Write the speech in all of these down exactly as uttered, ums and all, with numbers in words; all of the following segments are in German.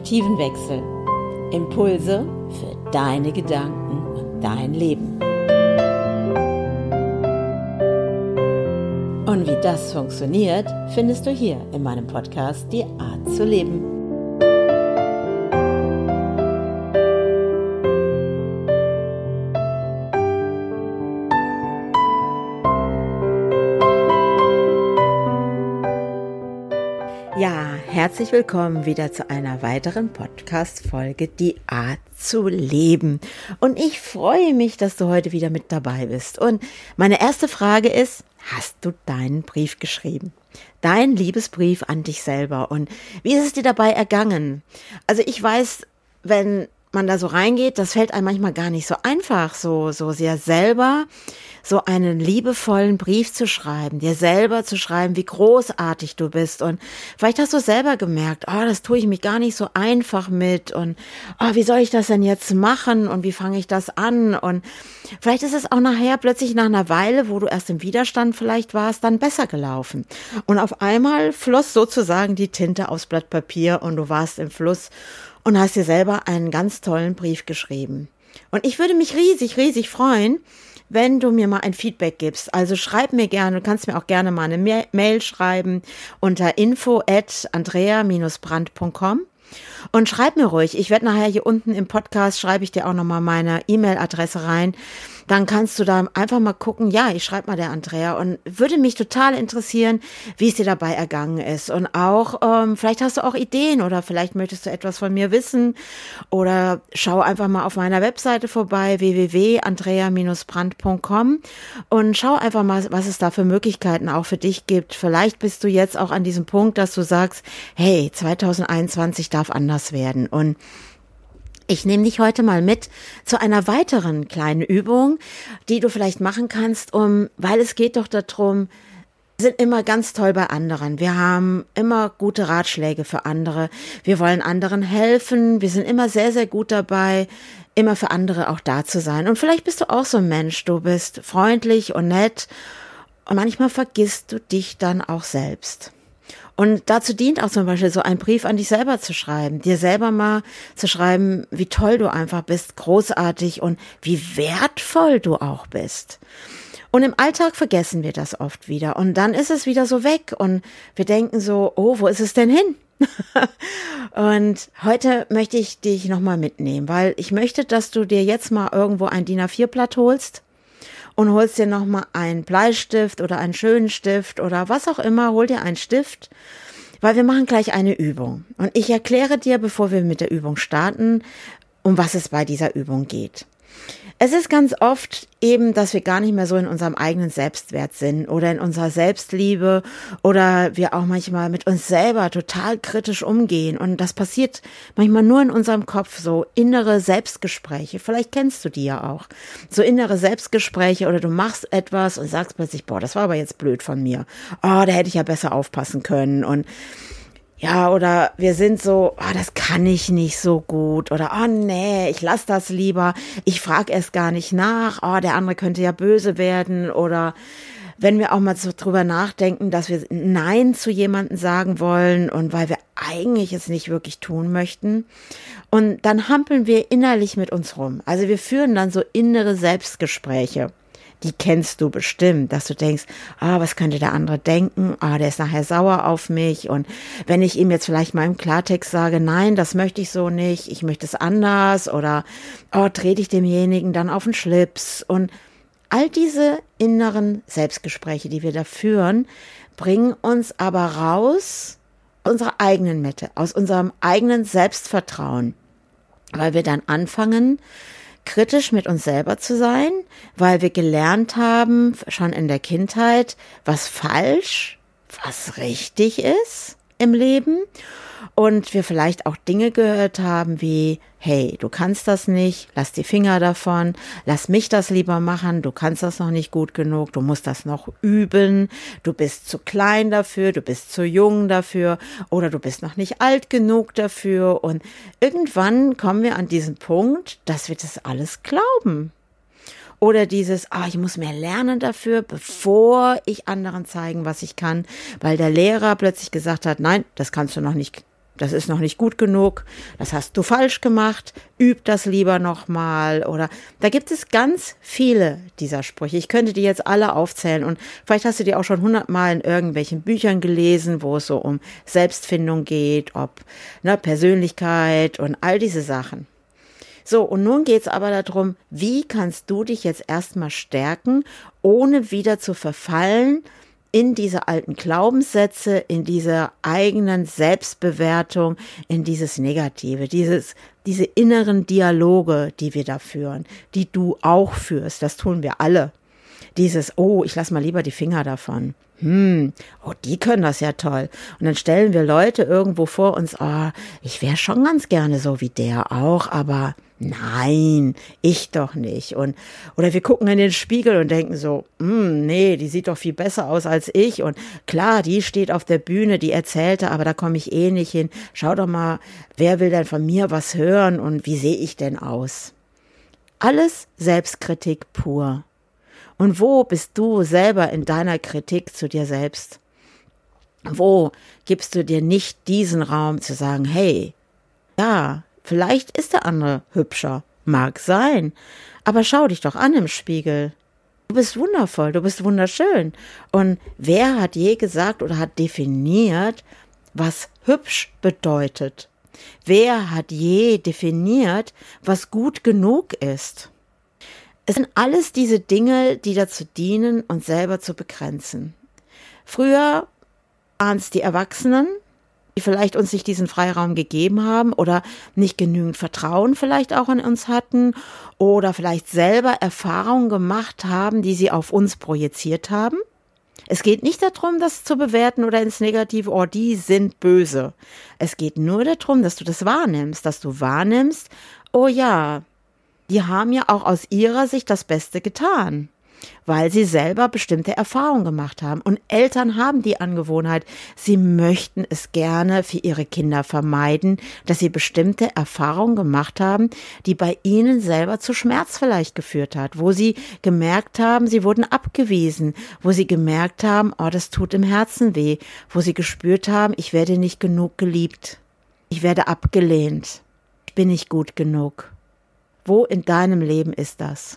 Perspektivenwechsel. Impulse für deine Gedanken und dein Leben. Und wie das funktioniert, findest du hier in meinem Podcast Die Art zu leben. Ja, herzlich willkommen wieder zu einer weiteren Podcast-Folge Die Art zu leben. Und ich freue mich, dass du heute wieder mit dabei bist. Und meine erste Frage ist, hast du deinen Brief geschrieben? Dein Liebesbrief an dich selber. Und wie ist es dir dabei ergangen? Also ich weiß, wenn man da so reingeht, das fällt einem manchmal gar nicht so einfach, so, so sehr selber so einen liebevollen Brief zu schreiben, dir selber zu schreiben, wie großartig du bist. Und vielleicht hast du selber gemerkt, oh, das tue ich mich gar nicht so einfach mit und oh, wie soll ich das denn jetzt machen und wie fange ich das an? Und vielleicht ist es auch nachher plötzlich nach einer Weile, wo du erst im Widerstand vielleicht warst, dann besser gelaufen. Und auf einmal floss sozusagen die Tinte aufs Blatt Papier und du warst im Fluss und hast dir selber einen ganz tollen Brief geschrieben. Und ich würde mich riesig, riesig freuen, wenn du mir mal ein Feedback gibst. Also schreib mir gerne, du kannst mir auch gerne mal eine Mail schreiben unter info at andrea dash brandt punkt com und schreib mir ruhig. Ich werde nachher hier unten im Podcast, schreibe ich dir auch nochmal meine E-Mail-Adresse rein. Dann kannst du da einfach mal gucken, ja, ich schreibe mal der Andrea und würde mich total interessieren, wie es dir dabei ergangen ist. Und auch, ähm, vielleicht hast du auch Ideen oder vielleicht möchtest du etwas von mir wissen oder schau einfach mal auf meiner Webseite vorbei, w w w punkt andrea dash brandt punkt com und schau einfach mal, was es da für Möglichkeiten auch für dich gibt. Vielleicht bist du jetzt auch an diesem Punkt, dass du sagst, hey, zwanzig einundzwanzig darf anders werden und ich nehme dich heute mal mit zu einer weiteren kleinen Übung, die du vielleicht machen kannst, um, weil es geht doch darum, wir sind immer ganz toll bei anderen. Wir haben immer gute Ratschläge für andere. Wir wollen anderen helfen. Wir sind immer sehr, sehr gut dabei, immer für andere auch da zu sein. Und vielleicht bist du auch so ein Mensch. Du bist freundlich und nett und manchmal vergisst du dich dann auch selbst. Und dazu dient auch zum Beispiel so ein Brief an dich selber zu schreiben, dir selber mal zu schreiben, wie toll du einfach bist, großartig und wie wertvoll du auch bist. Und im Alltag vergessen wir das oft wieder und dann ist es wieder so weg und wir denken so, oh, wo ist es denn hin? Und heute möchte ich dich nochmal mitnehmen, weil ich möchte, dass du dir jetzt mal irgendwo ein D I N A vier Blatt holst und holst dir nochmal einen Bleistift oder einen schönen Stift oder was auch immer, hol dir einen Stift, weil wir machen gleich eine Übung. Und ich erkläre dir, bevor wir mit der Übung starten, um was es bei dieser Übung geht. Es ist ganz oft eben, dass wir gar nicht mehr so in unserem eigenen Selbstwert sind oder in unserer Selbstliebe oder wir auch manchmal mit uns selber total kritisch umgehen und das passiert manchmal nur in unserem Kopf, so innere Selbstgespräche, vielleicht kennst du die ja auch, so innere Selbstgespräche oder du machst etwas und sagst plötzlich, boah, das war aber jetzt blöd von mir, oh, da hätte ich ja besser aufpassen können und ja, oder wir sind so, oh, das kann ich nicht so gut oder oh nee, ich lass das lieber, ich frage erst gar nicht nach, oh, der andere könnte ja böse werden oder wenn wir auch mal so drüber nachdenken, dass wir Nein zu jemandem sagen wollen und weil wir eigentlich es nicht wirklich tun möchten und dann hampeln wir innerlich mit uns rum. Also wir führen dann so innere Selbstgespräche. Die kennst du bestimmt, dass du denkst, ah, was könnte der andere denken? Ah, der ist nachher sauer auf mich. Und wenn ich ihm jetzt vielleicht mal im Klartext sage, nein, das möchte ich so nicht, ich möchte es anders oder oh, trete ich demjenigen dann auf den Schlips. Und all diese inneren Selbstgespräche, die wir da führen, bringen uns aber raus aus unserer eigenen Mitte, aus unserem eigenen Selbstvertrauen, weil wir dann anfangen, kritisch mit uns selber zu sein, weil wir gelernt haben, schon in der Kindheit, was falsch, was richtig ist im Leben und wir vielleicht auch Dinge gehört haben wie, hey, du kannst das nicht, lass die Finger davon, lass mich das lieber machen, du kannst das noch nicht gut genug, du musst das noch üben, du bist zu klein dafür, du bist zu jung dafür oder du bist noch nicht alt genug dafür und irgendwann kommen wir an diesen Punkt, dass wir das alles glauben. Oder dieses, ah, ich muss mehr lernen dafür, bevor ich anderen zeigen, was ich kann, weil der Lehrer plötzlich gesagt hat, nein, das kannst du noch nicht das ist noch nicht gut genug, das hast du falsch gemacht, üb das lieber nochmal oder da gibt es ganz viele dieser Sprüche. Ich könnte die jetzt alle aufzählen und vielleicht hast du die auch schon hundertmal in irgendwelchen Büchern gelesen, wo es so um Selbstfindung geht, ob ne, Persönlichkeit und all diese Sachen. So, und nun geht es aber darum, wie kannst du dich jetzt erstmal stärken, ohne wieder zu verfallen in diese alten Glaubenssätze, in diese eigenen Selbstbewertung, in dieses Negative, dieses, diese inneren Dialoge, die wir da führen, die du auch führst, das tun wir alle. Dieses, oh, ich lass mal lieber die Finger davon. Hm, oh, die können das ja toll. Und dann stellen wir Leute irgendwo vor uns, oh, ich wäre schon ganz gerne so wie der auch, aber nein, ich doch nicht. Und oder wir gucken in den Spiegel und denken so, hm, nee, die sieht doch viel besser aus als ich. Und klar, die steht auf der Bühne, die erzählte, aber da komme ich eh nicht hin. Schau doch mal, wer will denn von mir was hören und wie sehe ich denn aus? Alles Selbstkritik pur. Und wo bist du selber in deiner Kritik zu dir selbst? Wo gibst du dir nicht diesen Raum zu sagen, hey, ja, vielleicht ist der andere hübscher, mag sein, aber schau dich doch an im Spiegel. Du bist wundervoll, du bist wunderschön. Und wer hat je gesagt oder hat definiert, was hübsch bedeutet? Wer hat je definiert, was gut genug ist? Es sind alles diese Dinge, die dazu dienen, uns selber zu begrenzen. Früher waren es die Erwachsenen, die vielleicht uns nicht diesen Freiraum gegeben haben oder nicht genügend Vertrauen vielleicht auch in uns hatten oder vielleicht selber Erfahrungen gemacht haben, die sie auf uns projiziert haben. Es geht nicht darum, das zu bewerten oder ins Negative, oh, die sind böse. Es geht nur darum, dass du das wahrnimmst, dass du wahrnimmst, oh ja, die haben ja auch aus ihrer Sicht das Beste getan, weil sie selber bestimmte Erfahrungen gemacht haben. Und Eltern haben die Angewohnheit, sie möchten es gerne für ihre Kinder vermeiden, dass sie bestimmte Erfahrungen gemacht haben, die bei ihnen selber zu Schmerz vielleicht geführt hat, wo sie gemerkt haben, sie wurden abgewiesen, wo sie gemerkt haben, oh, das tut im Herzen weh, wo sie gespürt haben, ich werde nicht genug geliebt, ich werde abgelehnt, ich bin nicht gut genug. Wo in deinem Leben ist das?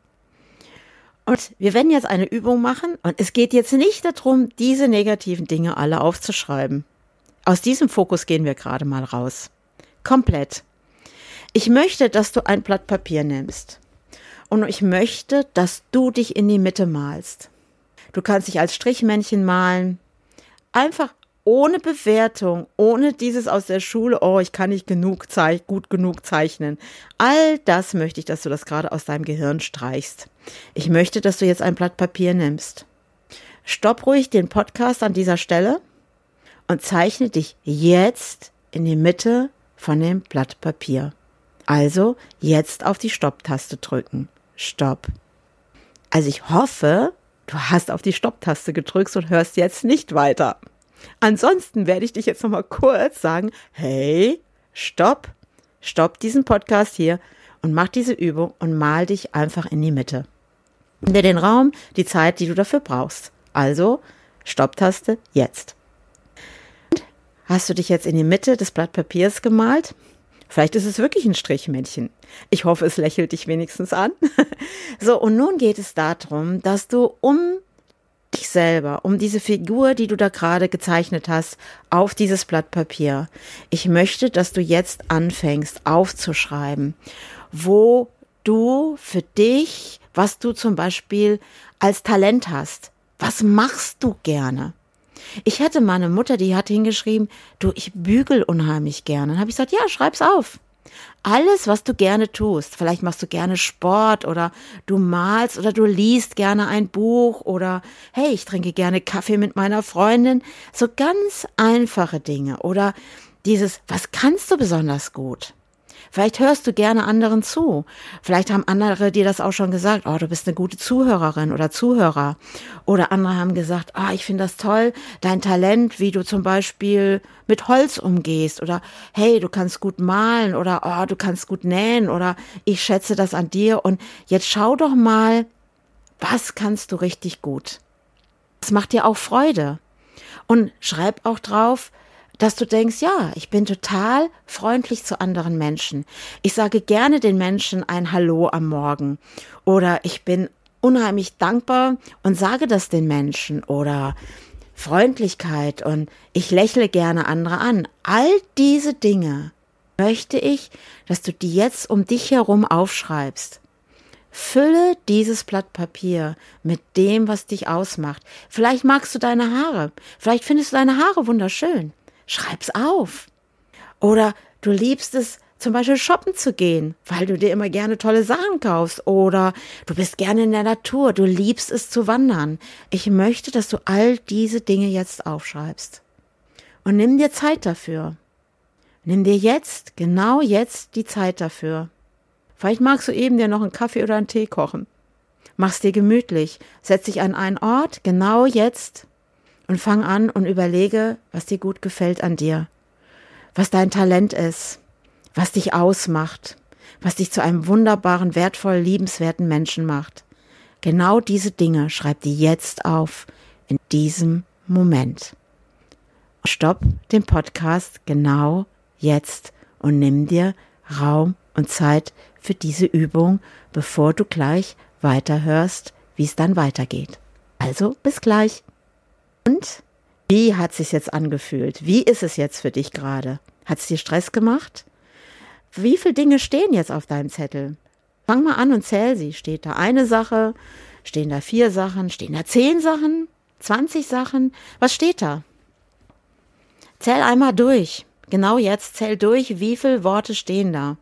Und wir werden jetzt eine Übung machen und es geht jetzt nicht darum, diese negativen Dinge alle aufzuschreiben. Aus diesem Fokus gehen wir gerade mal raus. Komplett. Ich möchte, dass du ein Blatt Papier nimmst und ich möchte, dass du dich in die Mitte malst. Du kannst dich als Strichmännchen malen, einfach ohne Bewertung, ohne dieses aus der Schule, oh, ich kann nicht genug zeich- gut genug zeichnen. All das möchte ich, dass du das gerade aus deinem Gehirn streichst. Ich möchte, dass du jetzt ein Blatt Papier nimmst. Stopp ruhig den Podcast an dieser Stelle und zeichne dich jetzt in die Mitte von dem Blatt Papier. Also jetzt auf die Stopp-Taste drücken. Stopp. Also ich hoffe, du hast auf die Stopp-Taste gedrückt und hörst jetzt nicht weiter. Ansonsten werde ich dich jetzt noch mal kurz sagen, hey, stopp, stopp diesen Podcast hier und mach diese Übung und mal dich einfach in die Mitte. Nimm dir den Raum, die Zeit, die du dafür brauchst. Also, Stopptaste jetzt. Hast du dich jetzt in die Mitte des Blatt Papiers gemalt? Vielleicht ist es wirklich ein Strichmännchen. Ich hoffe, es lächelt dich wenigstens an. So, und nun geht es darum, dass du um dich selber, um diese Figur, die du da gerade gezeichnet hast, auf dieses Blatt Papier. Ich möchte, dass du jetzt anfängst aufzuschreiben, wo du für dich, was du zum Beispiel als Talent hast. Was machst du gerne? Ich hatte mal eine Mutter, die hat hingeschrieben, du, ich bügel unheimlich gerne. Dann habe ich gesagt, ja, schreib's auf. Alles, was du gerne tust, vielleicht machst du gerne Sport oder du malst oder du liest gerne ein Buch oder hey, ich trinke gerne Kaffee mit meiner Freundin. So ganz einfache Dinge oder dieses, was kannst du besonders gut? Vielleicht hörst du gerne anderen zu. Vielleicht haben andere dir das auch schon gesagt, oh, du bist eine gute Zuhörerin oder Zuhörer. Oder andere haben gesagt, ah, oh, ich finde das toll, dein Talent, wie du zum Beispiel mit Holz umgehst. Oder hey, du kannst gut malen oder oh, du kannst gut nähen oder ich schätze das an dir. Und jetzt schau doch mal, was kannst du richtig gut? Das macht dir auch Freude. Und schreib auch drauf, dass du denkst, ja, ich bin total freundlich zu anderen Menschen. Ich sage gerne den Menschen ein Hallo am Morgen. Oder ich bin unheimlich dankbar und sage das den Menschen. Oder Freundlichkeit und ich lächle gerne andere an. All diese Dinge möchte ich, dass du die jetzt um dich herum aufschreibst. Fülle dieses Blatt Papier mit dem, was dich ausmacht. Vielleicht magst du deine Haare. Vielleicht findest du deine Haare wunderschön. Schreib's auf. Oder du liebst es, zum Beispiel shoppen zu gehen, weil du dir immer gerne tolle Sachen kaufst. Oder du bist gerne in der Natur, du liebst es zu wandern. Ich möchte, dass du all diese Dinge jetzt aufschreibst. Und nimm dir Zeit dafür. Nimm dir jetzt, genau jetzt, die Zeit dafür. Vielleicht magst du eben dir noch einen Kaffee oder einen Tee kochen. Mach's dir gemütlich, setz dich an einen Ort, genau jetzt, und fang an und überlege, was dir gut gefällt an dir, was dein Talent ist, was dich ausmacht, was dich zu einem wunderbaren, wertvoll, liebenswerten Menschen macht. Genau diese Dinge schreib dir jetzt auf, in diesem Moment. Stopp den Podcast genau jetzt und nimm dir Raum und Zeit für diese Übung, bevor du gleich weiterhörst, wie es dann weitergeht. Also, bis gleich. Und wie hat es sich jetzt angefühlt? Wie ist es jetzt für dich gerade? Hat es dir Stress gemacht? Wie viele Dinge stehen jetzt auf deinem Zettel? Fang mal an und zähl sie. Steht da eine Sache? Stehen da vier Sachen? Stehen da zehn Sachen? zwanzig Sachen? Was steht da? Zähl einmal durch. Genau jetzt zähl durch, wie viele Worte stehen da.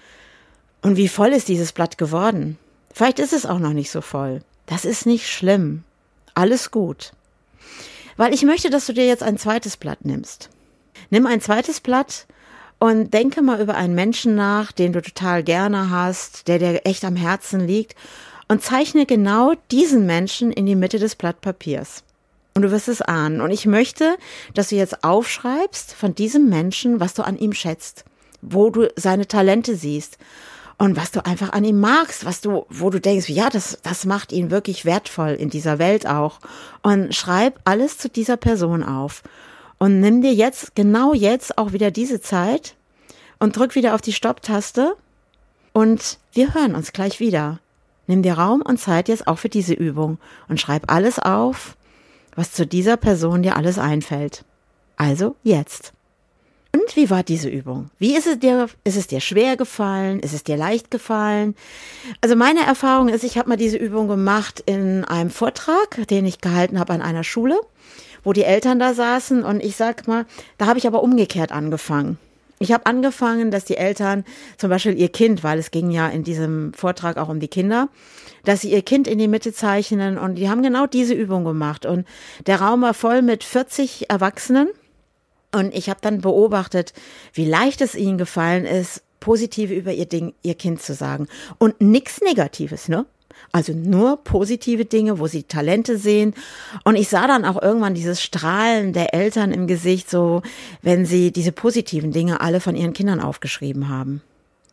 Und wie voll ist dieses Blatt geworden? Vielleicht ist es auch noch nicht so voll. Das ist nicht schlimm. Alles gut. Weil ich möchte, dass du dir jetzt ein zweites Blatt nimmst. Nimm ein zweites Blatt und denke mal über einen Menschen nach, den du total gerne hast, der dir echt am Herzen liegt, und zeichne genau diesen Menschen in die Mitte des Blatt Papiers. Und du wirst es ahnen. Und ich möchte, dass du jetzt aufschreibst von diesem Menschen, was du an ihm schätzt, wo du seine Talente siehst. Und was du einfach an ihm magst, was du, wo du denkst, ja, das, das macht ihn wirklich wertvoll in dieser Welt auch. Und schreib alles zu dieser Person auf. Und nimm dir jetzt, genau jetzt auch wieder diese Zeit und drück wieder auf die Stopp-Taste. Und wir hören uns gleich wieder. Nimm dir Raum und Zeit jetzt auch für diese Übung und schreib alles auf, was zu dieser Person dir alles einfällt. Also jetzt. Und wie war diese Übung? Wie ist es dir, ist es dir schwer gefallen? Ist es dir leicht gefallen? Also meine Erfahrung ist, ich habe mal diese Übung gemacht in einem Vortrag, den ich gehalten habe an einer Schule, wo die Eltern da saßen, und ich sag mal, da habe ich aber umgekehrt angefangen. Ich habe angefangen, dass die Eltern zum Beispiel ihr Kind, weil es ging ja in diesem Vortrag auch um die Kinder, dass sie ihr Kind in die Mitte zeichnen, und die haben genau diese Übung gemacht, und der Raum war voll mit vierzig Erwachsenen. Und ich habe dann beobachtet, wie leicht es ihnen gefallen ist, positiv über ihr Ding, ihr Kind zu sagen. Und nichts Negatives, ne? Also nur positive Dinge, wo sie Talente sehen. Und ich sah dann auch irgendwann dieses Strahlen der Eltern im Gesicht, so wenn sie diese positiven Dinge alle von ihren Kindern aufgeschrieben haben.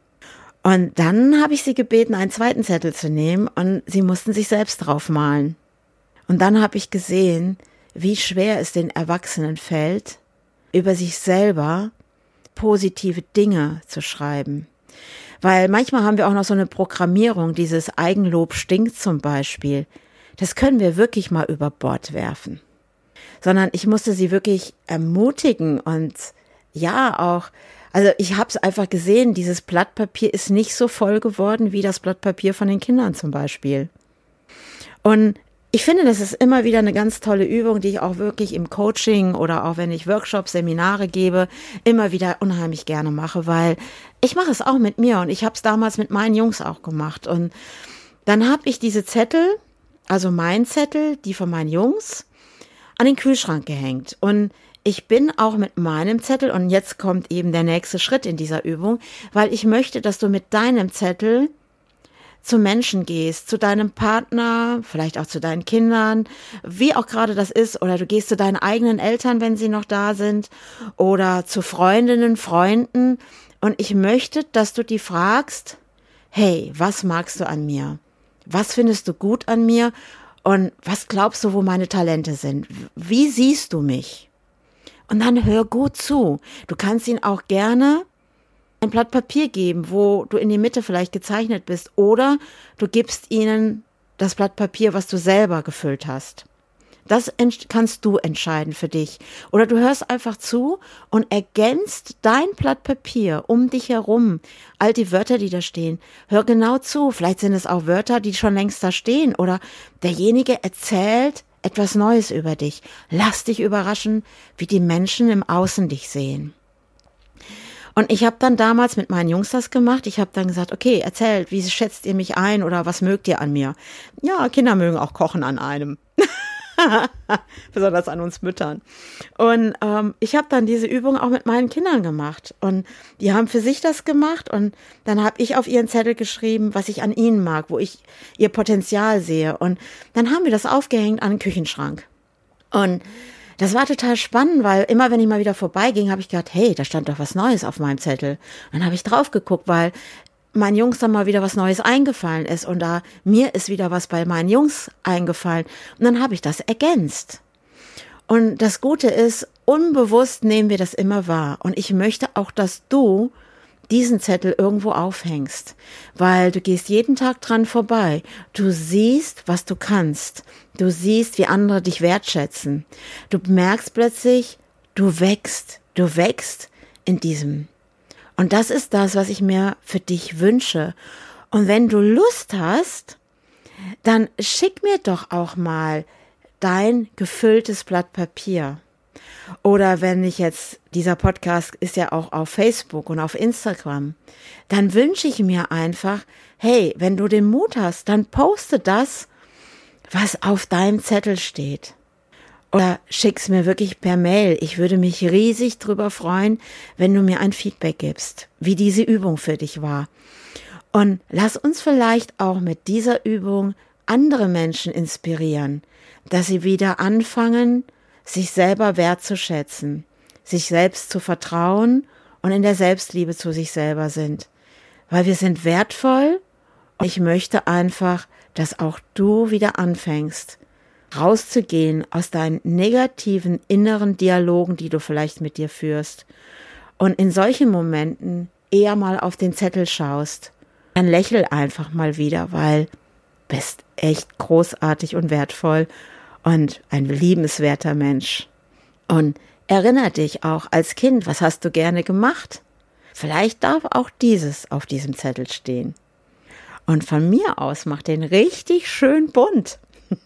Und dann habe ich sie gebeten, einen zweiten Zettel zu nehmen, und sie mussten sich selbst drauf malen. Und dann habe ich gesehen, wie schwer es den Erwachsenen fällt, über sich selber positive Dinge zu schreiben. Weil manchmal haben wir auch noch so eine Programmierung, dieses Eigenlob stinkt zum Beispiel. Das können wir wirklich mal über Bord werfen. Sondern ich musste sie wirklich ermutigen und ja auch, also ich habe es einfach gesehen, dieses Blatt Papier ist nicht so voll geworden wie das Blatt Papier von den Kindern zum Beispiel. Und ich finde, das ist immer wieder eine ganz tolle Übung, die ich auch wirklich im Coaching oder auch wenn ich Workshops, Seminare gebe, immer wieder unheimlich gerne mache, weil ich mache es auch mit mir, und ich habe es damals mit meinen Jungs auch gemacht. Und dann habe ich diese Zettel, also mein Zettel, die von meinen Jungs, an den Kühlschrank gehängt. Und ich bin auch mit meinem Zettel, und jetzt kommt eben der nächste Schritt in dieser Übung, weil ich möchte, dass du mit deinem Zettel zu Menschen gehst, zu deinem Partner, vielleicht auch zu deinen Kindern, wie auch gerade das ist, oder du gehst zu deinen eigenen Eltern, wenn sie noch da sind, oder zu Freundinnen, Freunden, und ich möchte, dass du die fragst, hey, was magst du an mir? Was findest du gut an mir? Und was glaubst du, wo meine Talente sind? Wie siehst du mich? Und dann hör gut zu. Du kannst ihnen auch gerne ein Blatt Papier geben, wo du in die Mitte vielleicht gezeichnet bist, oder du gibst ihnen das Blatt Papier, was du selber gefüllt hast. Das kannst du entscheiden für dich. Oder du hörst einfach zu und ergänzt dein Blatt Papier um dich herum, all die Wörter, die da stehen. Hör genau zu. Vielleicht sind es auch Wörter, die schon längst da stehen. Oder derjenige erzählt etwas Neues über dich. Lass dich überraschen, wie die Menschen im Außen dich sehen. Und ich habe dann damals mit meinen Jungs das gemacht. Ich habe dann gesagt, okay, erzählt, wie schätzt ihr mich ein oder was mögt ihr an mir? Ja, Kinder mögen auch kochen an einem. Besonders an uns Müttern. Und ähm, ich habe dann diese Übung auch mit meinen Kindern gemacht. Und die haben für sich das gemacht. Und dann habe ich auf ihren Zettel geschrieben, was ich an ihnen mag, wo ich ihr Potenzial sehe. Und dann haben wir das aufgehängt an den Küchenschrank. Und das war total spannend, weil immer, wenn ich mal wieder vorbeiging, habe ich gedacht, hey, da stand doch was Neues auf meinem Zettel. Und dann habe ich drauf geguckt, weil meinen Jungs dann mal wieder was Neues eingefallen ist und da mir ist wieder was bei meinen Jungs eingefallen und dann habe ich das ergänzt. Und das Gute ist, unbewusst nehmen wir das immer wahr und ich möchte auch, dass du diesen Zettel irgendwo aufhängst, weil du gehst jeden Tag dran vorbei. Du siehst, was du kannst. Du siehst, wie andere dich wertschätzen. Du merkst plötzlich, du wächst, du wächst in diesem. Und das ist das, was ich mir für dich wünsche. Und wenn du Lust hast, dann schick mir doch auch mal dein gefülltes Blatt Papier. Oder wenn ich jetzt, dieser Podcast ist ja auch auf Facebook und auf Instagram, dann wünsche ich mir einfach, hey, wenn du den Mut hast, dann poste das, was auf deinem Zettel steht. Oder schick's mir wirklich per Mail. Ich würde mich riesig drüber freuen, wenn du mir ein Feedback gibst, wie diese Übung für dich war. Und lass uns vielleicht auch mit dieser Übung andere Menschen inspirieren, dass sie wieder anfangen, sich selber wertzuschätzen, sich selbst zu vertrauen und in der Selbstliebe zu sich selber sind. Weil wir sind wertvoll und ich möchte einfach, dass auch du wieder anfängst, rauszugehen aus deinen negativen inneren Dialogen, die du vielleicht mit dir führst und in solchen Momenten eher mal auf den Zettel schaust. Dann lächel einfach mal wieder, weil du bist echt großartig und wertvoll und ein liebenswerter Mensch. Und erinnere dich auch als Kind, was hast du gerne gemacht? Vielleicht darf auch dieses auf diesem Zettel stehen. Und von mir aus mach den richtig schön bunt.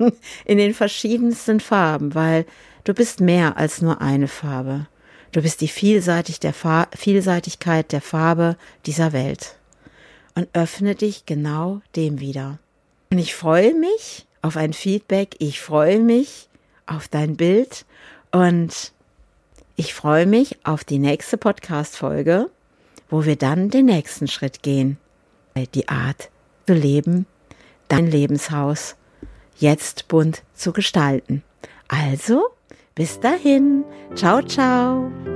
In den verschiedensten Farben, weil du bist mehr als nur eine Farbe. Du bist die Vielseitig der Fa- Vielseitigkeit der Farbe dieser Welt. Und öffne dich genau dem wieder. Und ich freue mich auf ein Feedback, ich freue mich auf dein Bild und ich freue mich auf die nächste Podcast-Folge, wo wir dann den nächsten Schritt gehen. Die Art zu leben, dein Lebenshaus jetzt bunt zu gestalten. Also, bis dahin. Ciao, ciao.